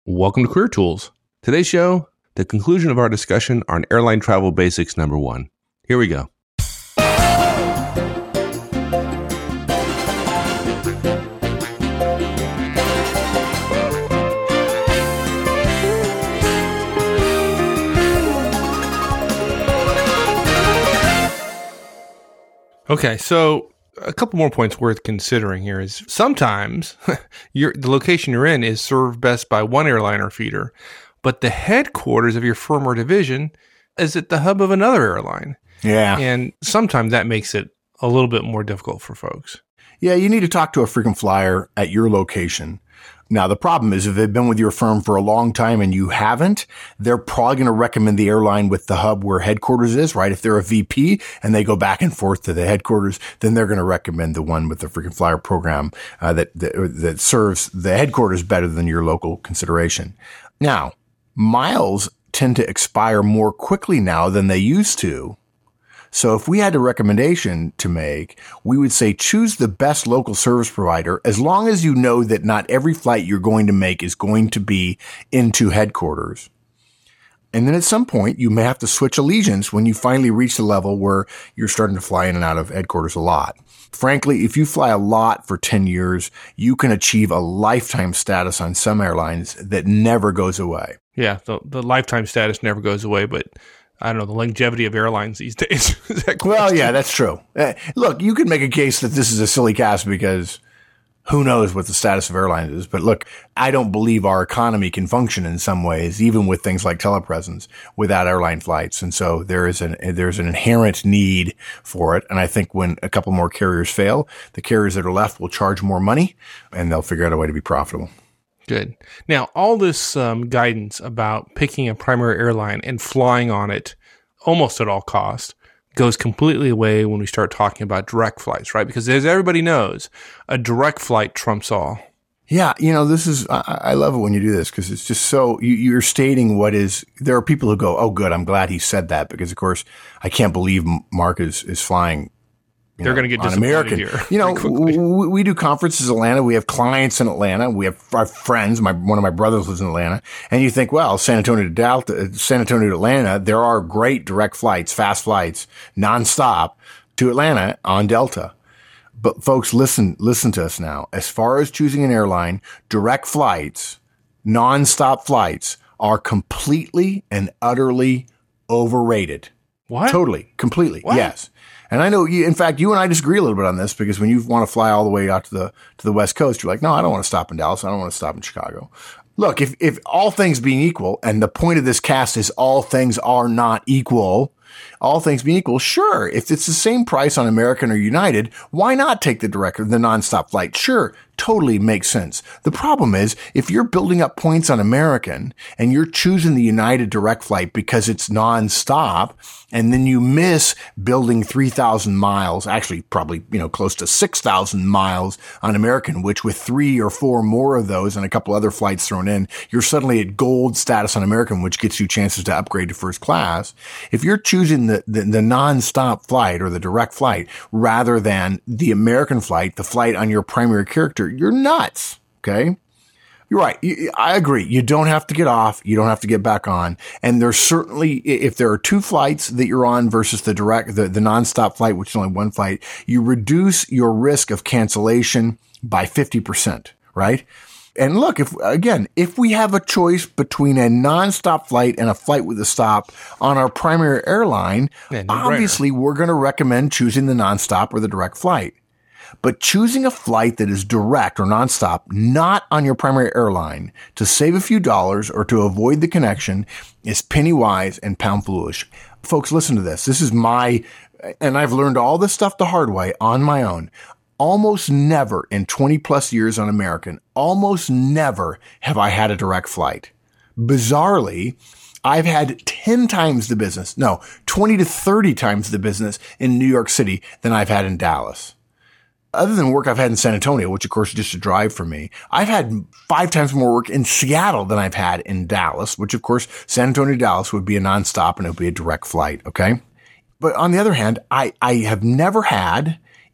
Welcome to Career Tools. Today's show, the conclusion of our discussion on airline travel basics number 1. Here we go. Okay, so a couple more points worth considering here is sometimes the location you're in is served best by one airline or feeder, but the headquarters of your firm or division is at the hub of another airline. Yeah. And sometimes that makes it a little bit more difficult for folks. Yeah, you need to talk to a frequent flyer at your location. Now, the problem is if they've been with your firm for a long time and you haven't, they're probably going to recommend the airline with the hub where headquarters is, right? If they're a VP and they go back and forth to the headquarters, then they're going to recommend the one with the frequent flyer program that serves the headquarters better than your local consideration. Now, miles tend to expire more quickly now than they used to. So if we had a recommendation to make, we would say choose the best local service provider as long as you know that not every flight you're going to make is going to be into headquarters. And then at some point, you may have to switch allegiance when you finally reach the level where you're starting to fly in and out of headquarters a lot. Frankly, if you fly a lot for 10 years, you can achieve a lifetime status on some airlines that never goes away. Yeah, the lifetime status never goes away, but I don't know, the longevity of airlines these days. Well, yeah, that's true. Look, you could make a case that this is a silly cast because who knows what the status of airlines is. But look, I don't believe our economy can function in some ways, even with things like telepresence, without airline flights. And so there's an inherent need for it. And I think when a couple more carriers fail, the carriers that are left will charge more money and they'll figure out a way to be profitable. Good. Now, all this guidance about picking a primary airline and flying on it almost at all costs goes completely away when we start talking about direct flights, right? Because as everybody knows, a direct flight trumps all. Yeah, this is, I love it when you do this because it's just so, you're stating what is, there are people who go, oh, good, I'm glad he said that because, of course, I can't believe Mark is flying. They're going to get disappointed American here. We do conferences in Atlanta. We have clients in Atlanta. We have our friends. One of my brothers lives in Atlanta. And you think, well, San Antonio to Atlanta, there are great direct flights, fast flights, nonstop to Atlanta on Delta. But folks, listen to us now. As far as choosing an airline, direct flights, nonstop flights are completely and utterly overrated. What? Totally. Completely. What? Yes. And I know in fact, you and I disagree a little bit on this because when you want to fly all the way out to the West Coast, you're like, no, I don't want to stop in Dallas. I don't want to stop in Chicago. Look, if all things being equal, and the point of this cast is all things are not equal, all things being equal, sure, if it's the same price on American or United, why not take the nonstop flight? Sure, totally makes sense. The problem is, if you're building up points on American and you're choosing the United direct flight because it's nonstop, and then you miss building 3,000 miles, actually probably, close to 6,000 miles on American, which with 3 or 4 more of those and a couple other flights thrown in, you're suddenly at gold status on American, which gets you chances to upgrade to first class. If you're choosing the nonstop flight or the direct flight rather than the American flight, the flight on your primary character, you're nuts. Okay. You're right. I agree. You don't have to get off. You don't have to get back on. And there's certainly, if there are 2 flights that you're on versus the nonstop flight, which is only 1 flight, you reduce your risk of cancellation by 50%, right? And look, if we have a choice between a nonstop flight and a flight with a stop on our primary airline, obviously we're going to recommend choosing the nonstop or the direct flight. But choosing a flight that is direct or nonstop, not on your primary airline, to save a few dollars or to avoid the connection is penny wise and pound foolish. Folks, listen to this. This is and I've learned all this stuff the hard way on my own. Almost never in 20 plus years on American, almost never have I had a direct flight. Bizarrely, I've had 10 times the business, 20 to 30 times the business in New York City than I've had in Dallas. Other than work I've had in San Antonio, which of course is just a drive for me, I've had 5 times more work in Seattle than I've had in Dallas, which of course San Antonio to Dallas would be a nonstop and it would be a direct flight. Okay. But on the other hand, I have never had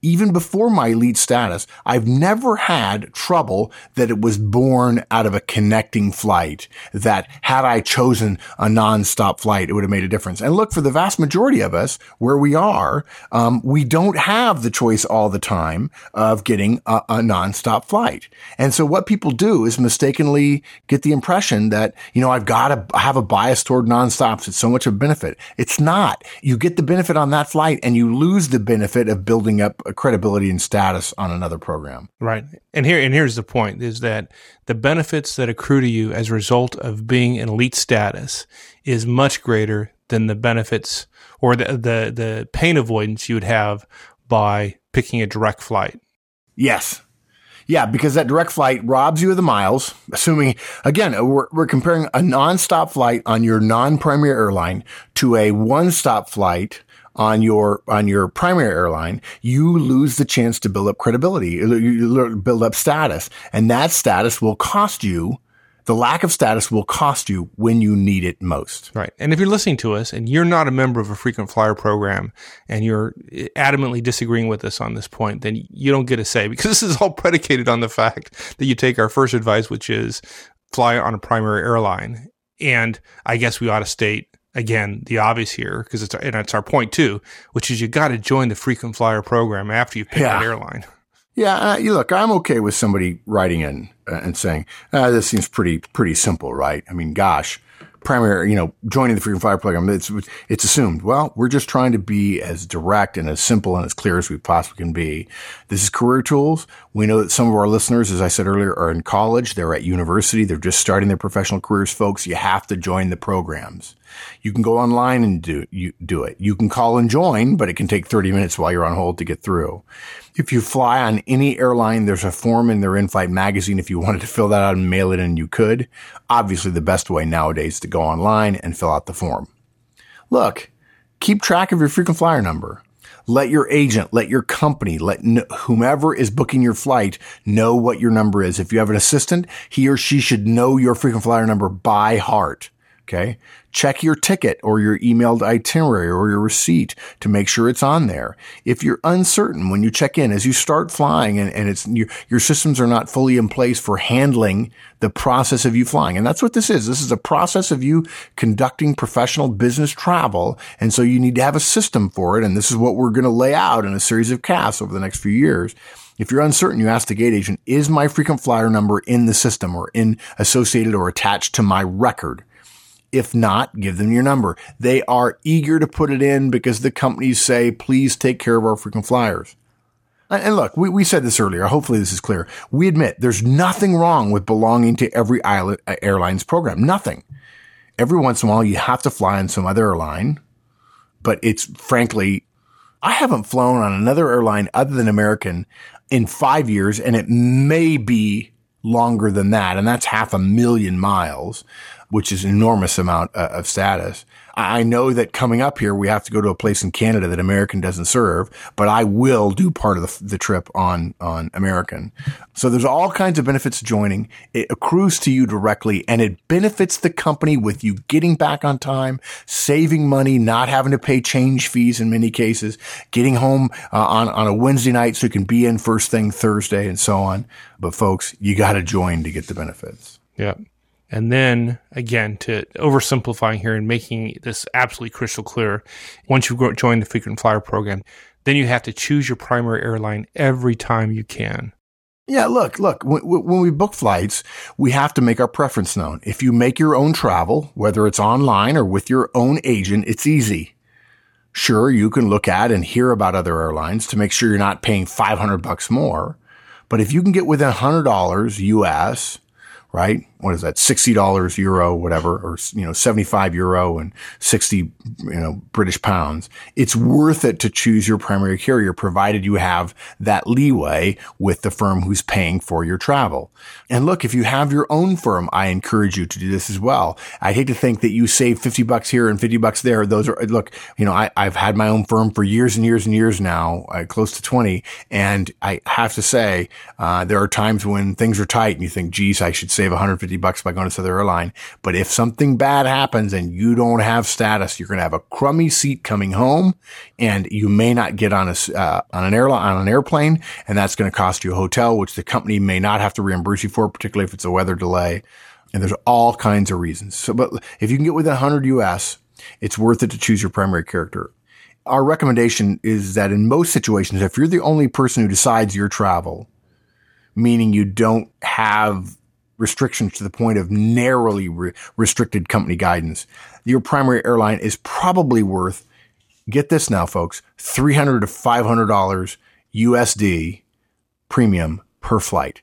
even before my elite status, I've never had trouble that it was born out of a connecting flight, that had I chosen a nonstop flight, it would have made a difference. And look, for the vast majority of us where we are, we don't have the choice all the time of getting a nonstop flight. And so what people do is mistakenly get the impression that, I've got to have a bias toward nonstops. It's so much of a benefit. It's not. You get the benefit on that flight and you lose the benefit of building up a credibility and status on another program. Right. And here's the point, is that the benefits that accrue to you as a result of being in elite status is much greater than the benefits or the pain avoidance you would have by picking a direct flight. Yes. Yeah, because that direct flight robs you of the miles, assuming, again, we're comparing a nonstop flight on your non-primary airline to a one-stop flight on your primary airline. You lose the chance to build up credibility, you build up status, and that status will cost you. The lack of status will cost you when you need it most. Right. And if you're listening to us and you're not a member of a frequent flyer program and you're adamantly disagreeing with us on this point, then you don't get a say, because this is all predicated on the fact that you take our first advice, which is fly on a primary airline. And I guess we ought to state, again, the obvious here, because it's our point too, which is you got to join the frequent flyer program after you pick that airline. Yeah, look, I'm okay with somebody writing in and saying, this seems pretty simple, right? I mean, gosh, primary, joining the frequent flyer program, it's assumed. Well, we're just trying to be as direct and as simple and as clear as we possibly can be. This is Career Tools. We know that some of our listeners, as I said earlier, are in college. They're at university. They're just starting their professional careers. Folks, you have to join the programs. You can go online and do it. You can call and join, but it can take 30 minutes while you're on hold to get through. If you fly on any airline, there's a form in their in-flight magazine. If you wanted to fill that out and mail it in, you could. Obviously, the best way nowadays is to go online and fill out the form. Look, keep track of your frequent flyer number. Let your agent, let your company, let whomever is booking your flight know what your number is. If you have an assistant, he or she should know your frequent flyer number by heart. Okay. Check your ticket or your emailed itinerary or your receipt to make sure it's on there. If you're uncertain when you check in, as you start flying and it's your systems are not fully in place for handling the process of you flying. And that's what this is. This is a process of you conducting professional business travel. And so you need to have a system for it. And this is what we're going to lay out in a series of casts over the next few years. If you're uncertain, you ask the gate agent, is my frequent flyer number in the system or associated or attached to my record? If not, give them your number. They are eager to put it in because the companies say, please take care of our frequent flyers. And look, we said this earlier. Hopefully this is clear. We admit there's nothing wrong with belonging to every airline's program. Nothing. Every once in a while, you have to fly on some other airline. But it's frankly, I haven't flown on another airline other than American in 5 years, and it may be longer than that. And that's 500,000 miles, which is an enormous amount of status. I know that coming up here, we have to go to a place in Canada that American doesn't serve, but I will do part of the trip on American. So there's all kinds of benefits to joining. It accrues to you directly, and it benefits the company with you getting back on time, saving money, not having to pay change fees in many cases, getting home on a Wednesday night so you can be in first thing Thursday and so on. But folks, you got to join to get the benefits. Yeah. And then, again, to oversimplifying here and making this absolutely crystal clear, once you join the frequent flyer program, then you have to choose your primary airline every time you can. Yeah, look, when we book flights, we have to make our preference known. If you make your own travel, whether it's online or with your own agent, it's easy. Sure, you can look at and hear about other airlines to make sure you're not paying $500 more. But if you can get within $100 US, right? What is that? $60 euro, whatever, or, 75 euro and 60, British pounds. It's worth it to choose your primary carrier, provided you have that leeway with the firm who's paying for your travel. And look, if you have your own firm, I encourage you to do this as well. I hate to think that you save $50 here and $50 there. Those are, look, I've had my own firm for years and years and years now, close to 20. And I have to say, there are times when things are tight and you think, geez, I should save $150 $50 by going to this other airline. But if something bad happens and you don't have status, you're going to have a crummy seat coming home, and you may not get on an airplane, and that's going to cost you a hotel, which the company may not have to reimburse you for, particularly if it's a weather delay. And there's all kinds of reasons. So, but if you can get within 100 US, it's worth it to choose your primary character. Our recommendation is that in most situations, if you're the only person who decides your travel, meaning you don't have restrictions to the point of narrowly restricted company guidance, your primary airline is probably worth, get this now, folks, $300 to $500 USD premium per flight.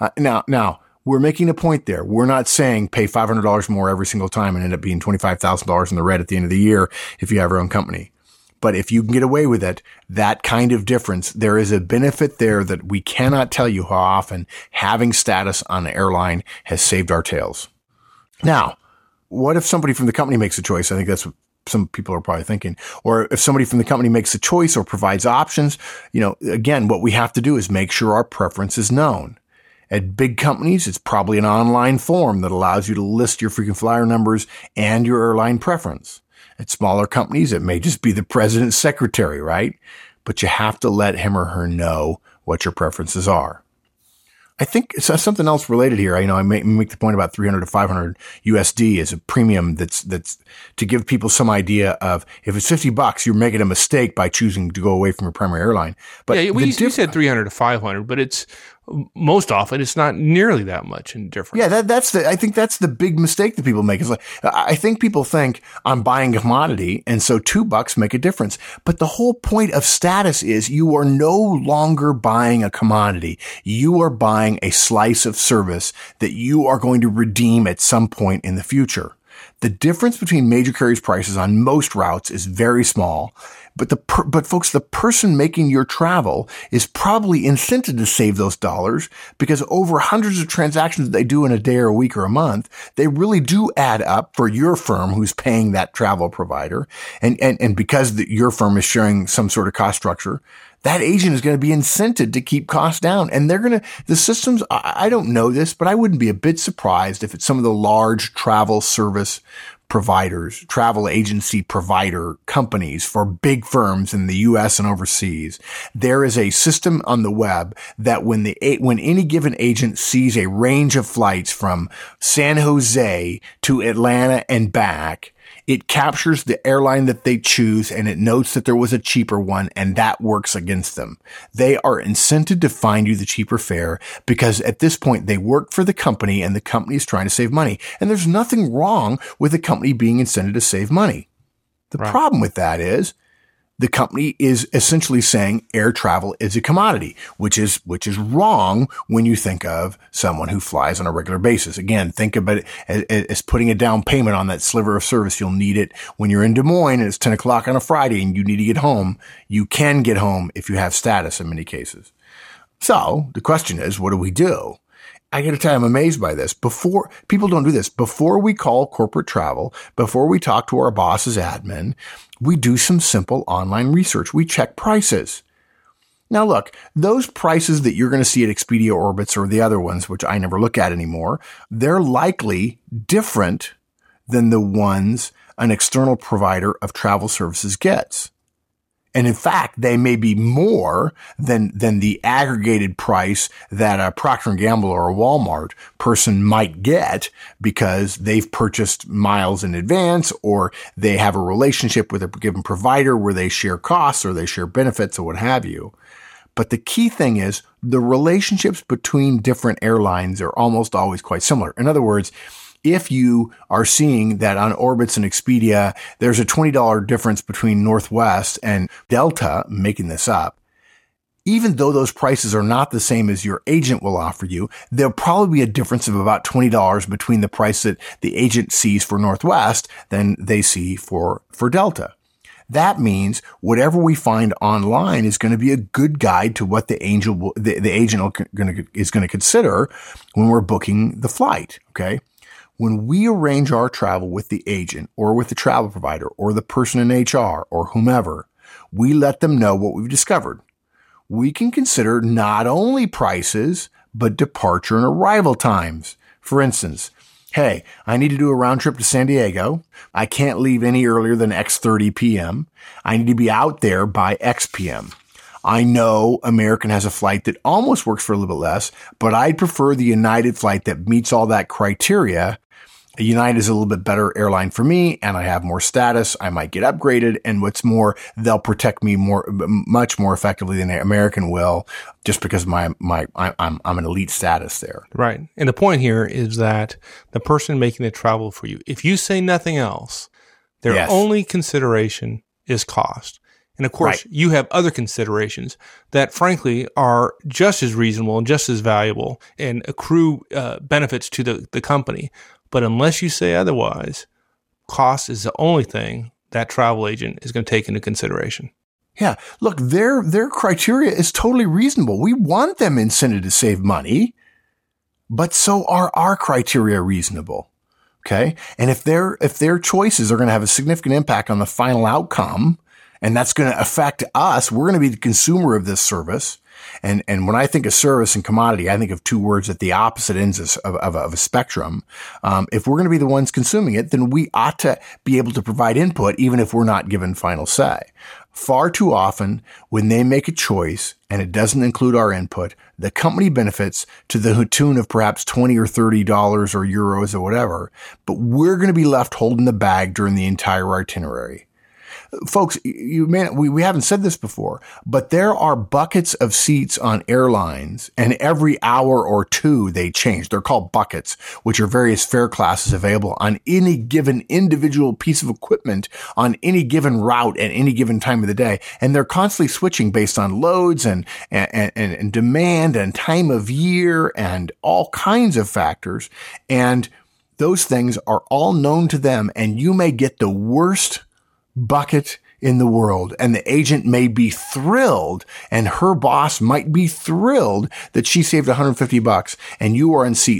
Now, we're making a point there. We're not saying pay $500 more every single time and end up being $25,000 in the red at the end of the year if you have your own company. But if you can get away with it, that kind of difference, there is a benefit there that we cannot tell you how often having status on an airline has saved our tails. Now, what if somebody from the company makes a choice? I think that's what some people are probably thinking. Or if somebody from the company makes a choice or provides options, again, what we have to do is make sure our preference is known. At big companies, it's probably an online form that allows you to list your frequent flyer numbers and your airline preference. At smaller companies, it may just be the president's secretary, right? But you have to let him or her know what your preferences are. I think something else related here. I make the point about 300 to 500 USD as a premium that's to give people some idea of if it's $50, you're making a mistake by choosing to go away from your primary airline. But yeah, we said 300 to 500, but it's most often it's not nearly that much in difference. Yeah, I think that's the big mistake that people make. Is like, I think people think I'm buying a commodity, and so $2 make a difference. But the whole point of status is you are no longer buying a commodity. You are buying a slice of service that you are going to redeem at some point in the future. The difference between major carriers' prices on most routes is very small. But folks, the person making your travel is probably incented to save those dollars because over hundreds of transactions that they do in a day or a week or a month, they really do add up for your firm who's paying that travel provider. And because your firm is sharing some sort of cost structure, that agent is going to be incented to keep costs down. And the systems, I don't know this, but I wouldn't be a bit surprised if it's some of the large travel service providers, travel agency provider companies for big firms in the US and overseas. There is a system on the web that when any given agent sees a range of flights from San Jose to Atlanta and back, it captures the airline that they choose and it notes that there was a cheaper one, and that works against them. They are incented to find you the cheaper fare because at this point they work for the company and the company is trying to save money. And there's nothing wrong with the company being incented to save money. The problem with that is the company is essentially saying air travel is a commodity, which is wrong when you think of someone who flies on a regular basis. Again, think about it as putting a down payment on that sliver of service. You'll need it when you're in Des Moines and it's 10 o'clock on a Friday and you need to get home. You can get home if you have status in many cases. So the question is, what do we do? I got to tell you, I'm amazed by this. People don't do this. Before we call corporate travel, before we talk to our boss's admin, we do some simple online research. We check prices. Now, look, those prices that you're going to see at Expedia Orbitz or the other ones, which I never look at anymore, they're likely different than the ones an external provider of travel services gets. And in fact, they may be more than the aggregated price that a Procter & Gamble or a Walmart person might get because they've purchased miles in advance or they have a relationship with a given provider where they share costs or they share benefits or what have you. But the key thing is the relationships between different airlines are almost always quite similar. In other words, if you are seeing that on Orbitz and Expedia, there's a $20 difference between Northwest and Delta, making this up, even though those prices are not the same as your agent will offer you, there'll probably be a difference of about $20 between the price that the agent sees for Northwest than they see for Delta. That means whatever we find online is going to be a good guide to what the agent is going to consider when we're booking the flight. Okay. When we arrange our travel with the agent or with the travel provider or the person in HR or whomever, we let them know what we've discovered. We can consider not only prices, but departure and arrival times. For instance, hey, I need to do a round trip to San Diego. I can't leave any earlier than X:30 p.m. I need to be out there by X p.m. I know American has a flight that almost works for a little bit less, but I'd prefer the United flight that meets all that criteria. United is a little bit better airline for me, and I have more status. I might get upgraded, and what's more, they'll protect me much more effectively than American will, just because I'm an elite status there. Right. And the point here is that the person making the travel for you, if you say nothing else, their only consideration is cost. And of course, you have other considerations that frankly are just as reasonable and just as valuable and accrue benefits to the company. But unless you say otherwise, cost is the only thing that travel agent is going to take into consideration. Yeah. Look, their criteria is totally reasonable. We want them incented to save money, but so are our criteria reasonable. Okay. And if their choices are going to have a significant impact on the final outcome, and that's going to affect us, we're going to be the consumer of this service. And when I think of service and commodity, I think of two words at the opposite ends of a spectrum. If we're going to be the ones consuming it, then we ought to be able to provide input, even if we're not given final say. Far too often, when they make a choice and it doesn't include our input, the company benefits to the tune of perhaps $20 or $30 or euros or whatever, but we're going to be left holding the bag during the entire itinerary. Folks, we haven't said this before, but there are buckets of seats on airlines, and every hour or two they change. They're called buckets, which are various fare classes available on any given individual piece of equipment on any given route at any given time of the day. And they're constantly switching based on loads and demand and time of year and all kinds of factors. And those things are all known to them, and you may get the worst bucket in the world, and the agent may be thrilled, and her boss might be thrilled that she saved $150, and you are in seat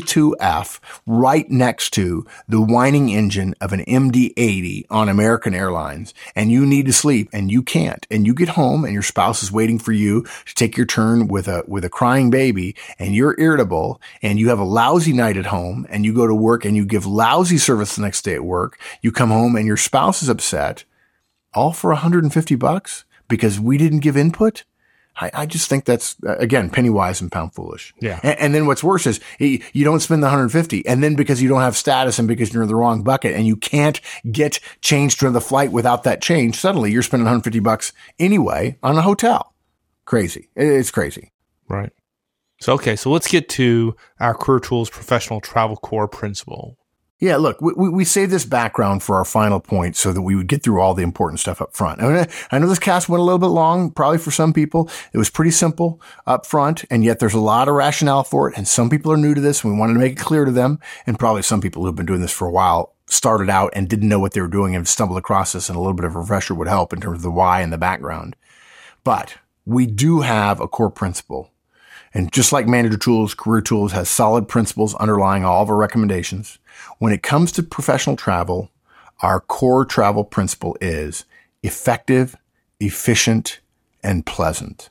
32F right next to the whining engine of an MD-80 on American Airlines, and you need to sleep and you can't, and you get home and your spouse is waiting for you to take your turn with a crying baby, and you're irritable, and you have a lousy night at home, and you go to work and you give lousy service the next day at work. You come home and your spouse is upset, all for $150 because we didn't give input. I just think that's, again, penny wise and pound foolish. Yeah. And then what's worse is you don't spend the $150, and then because you don't have status and because you're in the wrong bucket and you can't get changed to the flight without that change, suddenly you're spending $150 anyway on a hotel. Crazy. It's crazy. Right. So let's get to our Career Tools Professional Travel Core principle. Yeah, look, we saved this background for our final point so that we would get through all the important stuff up front. I know this cast went a little bit long, probably for some people. It was pretty simple up front, and yet there's a lot of rationale for it, and some people are new to this, and we wanted to make it clear to them, and probably some people who've been doing this for a while started out and didn't know what they were doing and stumbled across this, and a little bit of a refresher would help in terms of the why and the background. But we do have a core principle. And just like Manager Tools, Career Tools has solid principles underlying all of our recommendations. When it comes to professional travel, our core travel principle is effective, efficient, and pleasant.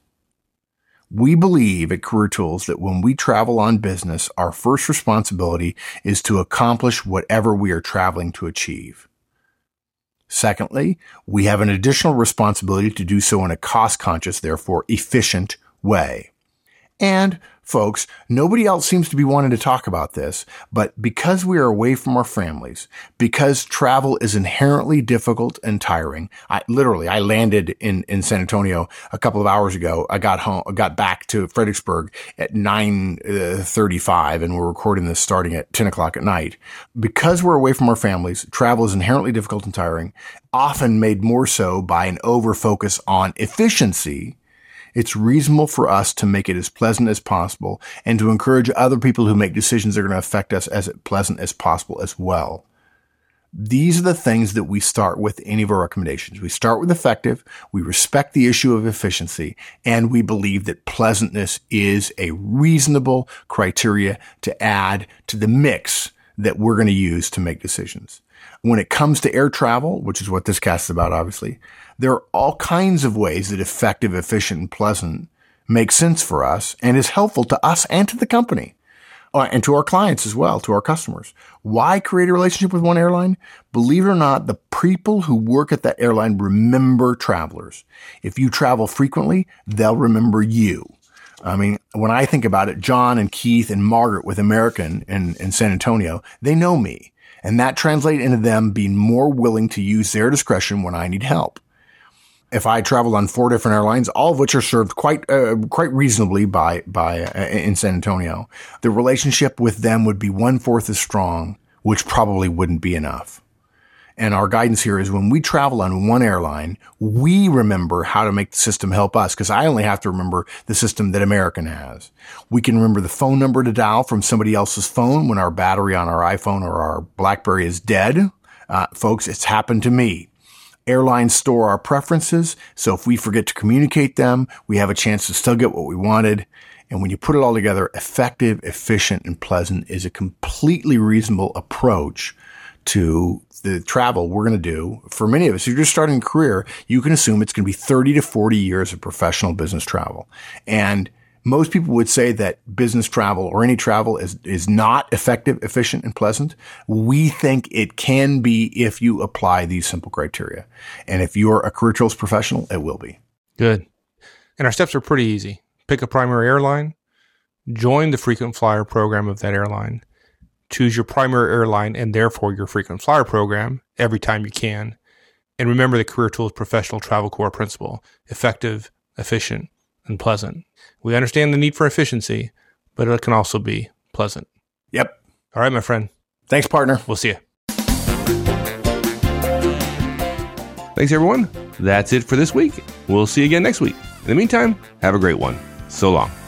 We believe at Career Tools that when we travel on business, our first responsibility is to accomplish whatever we are traveling to achieve. Secondly, we have an additional responsibility to do so in a cost-conscious, therefore efficient way. And, folks, nobody else seems to be wanting to talk about this, but because we are away from our families, because travel is inherently difficult and tiring. I landed in San Antonio a couple of hours ago. I got back to Fredericksburg at 9:35, and we're recording this starting at 10 o'clock at night. Because we're away from our families, travel is inherently difficult and tiring, often made more so by an over-focus on efficiency. It's reasonable for us to make it as pleasant as possible and to encourage other people who make decisions that are going to affect us as pleasant as possible as well. These are the things that we start with any of our recommendations. We start with effective, we respect the issue of efficiency, and we believe that pleasantness is a reasonable criteria to add to the mix that we're going to use to make decisions. When it comes to air travel, which is what this cast is about, obviously, there are all kinds of ways that effective, efficient, and pleasant make sense for us and is helpful to us and to the company. and to our clients as well, to our customers. Why create a relationship with one airline? Believe it or not, the people who work at that airline remember travelers. If you travel frequently, they'll remember you. I mean, when I think about it, John and Keith and Margaret with American in San Antonio, they know me. And that translates into them being more willing to use their discretion when I need help. If I traveled on 4 different airlines, all of which are served quite reasonably by in San Antonio, the relationship with them would be 1/4 as strong, which probably wouldn't be enough. And our guidance here is when we travel on one airline, we remember how to make the system help us, because I only have to remember the system that American has. We can remember the phone number to dial from somebody else's phone when our battery on our iPhone or our BlackBerry is dead. Folks, it's happened to me. Airlines store our preferences, so if we forget to communicate them, we have a chance to still get what we wanted. And when you put it all together, effective, efficient, and pleasant is a completely reasonable approach to the travel we're going to do. For many of us, if you're just starting a career, you can assume it's going to be 30 to 40 years of professional business travel. And most people would say that business travel or any travel is not effective, efficient, and pleasant. We think it can be if you apply these simple criteria. And if you're a career tools professional, it will be. Good. And our steps are pretty easy. Pick a primary airline, join the frequent flyer program of that airline, choose your primary airline and therefore your frequent flyer program every time you can. And remember the Career Tools Professional Travel Core principle: effective, efficient, and pleasant. We understand the need for efficiency, but it can also be pleasant. Yep. All right, my friend. Thanks, partner. We'll see you. Thanks, everyone. That's it for this week. We'll see you again next week. In the meantime, have a great one. So long.